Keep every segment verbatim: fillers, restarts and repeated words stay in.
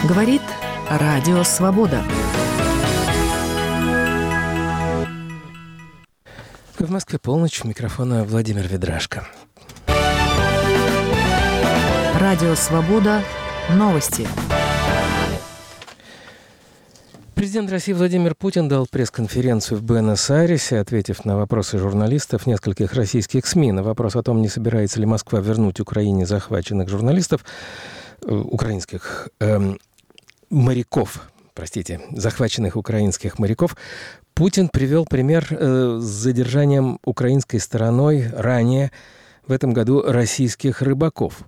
Говорит Радио Свобода. В Москве полночь. У микрофона Владимир Ведрашко. Радио Свобода. Новости. Президент России Владимир Путин дал пресс-конференцию в Буэнос-Айресе, ответив на вопросы журналистов нескольких российских СМИ. На вопрос о том, не собирается ли Москва вернуть Украине захваченных журналистов, э, украинских э, моряков, простите, захваченных украинских моряков, Путин привел пример э, с задержанием украинской стороной ранее в этом году российских рыбаков.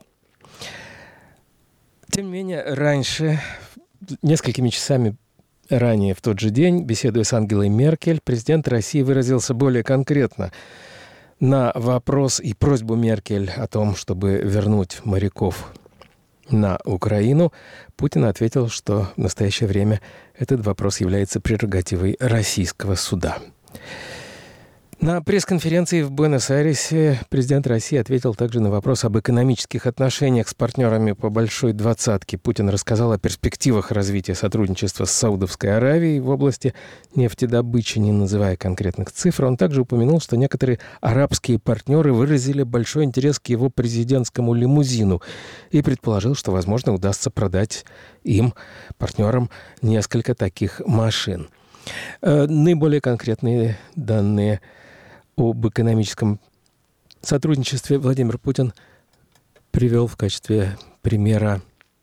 Тем не менее, раньше, несколькими часами ранее, в тот же день, беседуя с Ангелой Меркель, президент России выразился более конкретно на вопрос и просьбу Меркель о том, чтобы вернуть моряков на Украину. Путин ответил, что в настоящее время этот вопрос является прерогативой российского суда. На пресс-конференции в Буэнос-Айресе президент России ответил также на вопрос об экономических отношениях с партнерами по Большой Двадцатке. Путин рассказал о перспективах развития сотрудничества с Саудовской Аравией в области нефтедобычи, не называя конкретных цифр. Он также упомянул, что некоторые арабские партнеры выразили большой интерес к его президентскому лимузину и предположил, что, возможно, удастся продать им, партнерам, несколько таких машин. Наиболее конкретные данные об экономическом сотрудничестве Владимир Путин привел в качестве примера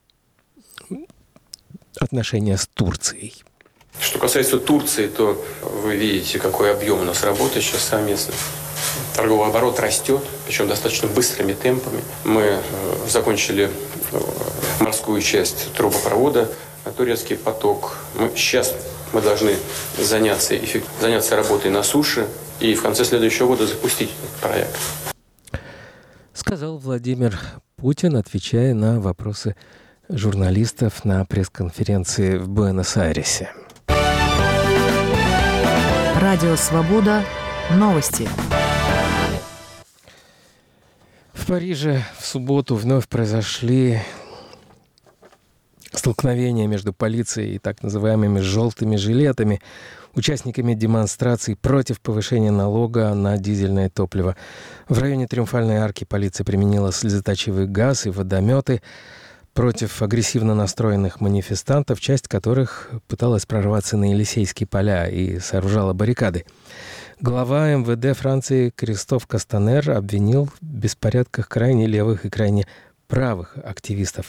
отношения с Турцией. Что касается Турции, то вы видите, какой объем у нас работы сейчас совместно. Торговый оборот растет, причем достаточно быстрыми темпами. Мы закончили морскую часть трубопровода, турецкий поток. Мы сейчас мы должны заняться, заняться работой на суше и в конце следующего года запустить этот проект. Сказал Владимир Путин, отвечая на вопросы журналистов на пресс-конференции в Буэнос-Айресе. Радио Свобода. Новости. В Париже в субботу вновь произошли столкновения между полицией и так называемыми «желтыми жилетами», участниками демонстраций против повышения налога на дизельное топливо. В районе Триумфальной арки полиция применила слезоточивый газ и водометы против агрессивно настроенных манифестантов, часть которых пыталась прорваться на Елисейские поля и сооружала баррикады. Глава эм вэ дэ Франции Кристоф Кастанер обвинил в беспорядках крайне левых и крайне правых активистов.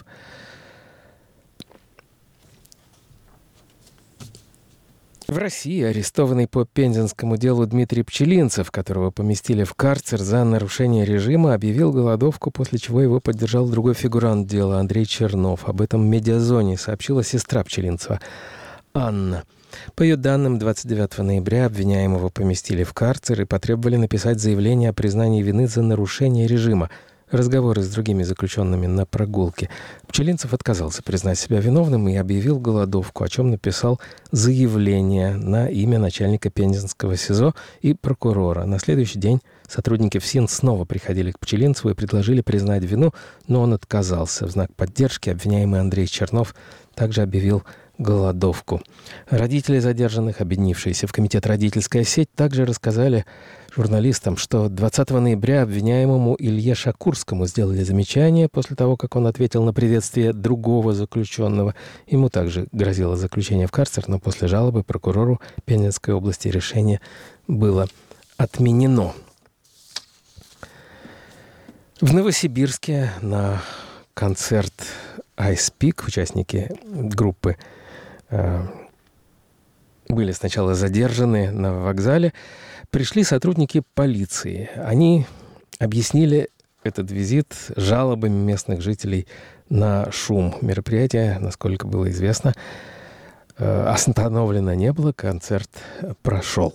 В России арестованный по пензенскому делу Дмитрий Пчелинцев, которого поместили в карцер за нарушение режима, объявил голодовку, после чего его поддержал другой фигурант дела Андрей Чернов. Об этом «Медиазоне» сообщила сестра Пчелинцева Анна. По ее данным, двадцать девятого ноября обвиняемого поместили в карцер и потребовали написать заявление о признании вины за нарушение режима. Разговоры с другими заключенными на прогулке. Пчелинцев отказался признать себя виновным и объявил голодовку, о чем написал заявление на имя начальника Пензенского СИЗО и прокурора. На следующий день сотрудники ФСИН снова приходили к Пчелинцеву и предложили признать вину, но он отказался. В знак поддержки обвиняемый Андрей Чернов также объявил голодовку. Родители задержанных, объединившиеся в комитет «Родительская сеть», также рассказали журналистам, что двадцатого ноября обвиняемому Илье Шакурскому сделали замечание после того, как он ответил на приветствие другого заключенного. Ему также грозило заключение в карцер, но после жалобы прокурору Пензенской области решение было отменено. В Новосибирске на концерт Ice Peak участники группы э, были сначала задержаны на вокзале. Пришли сотрудники полиции. Они объяснили этот визит жалобами местных жителей на шум. Мероприятие, насколько было известно, э, остановлено не было, концерт прошел.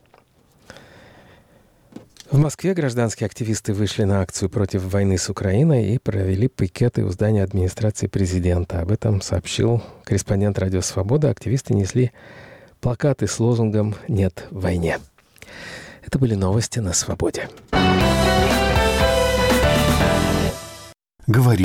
В Москве гражданские активисты вышли на акцию против войны с Украиной и провели пикеты у здания администрации президента. Об этом сообщил корреспондент «Радио Свобода». Активисты несли плакаты с лозунгом «Нет войне». Это были новости на Свободе. Говори.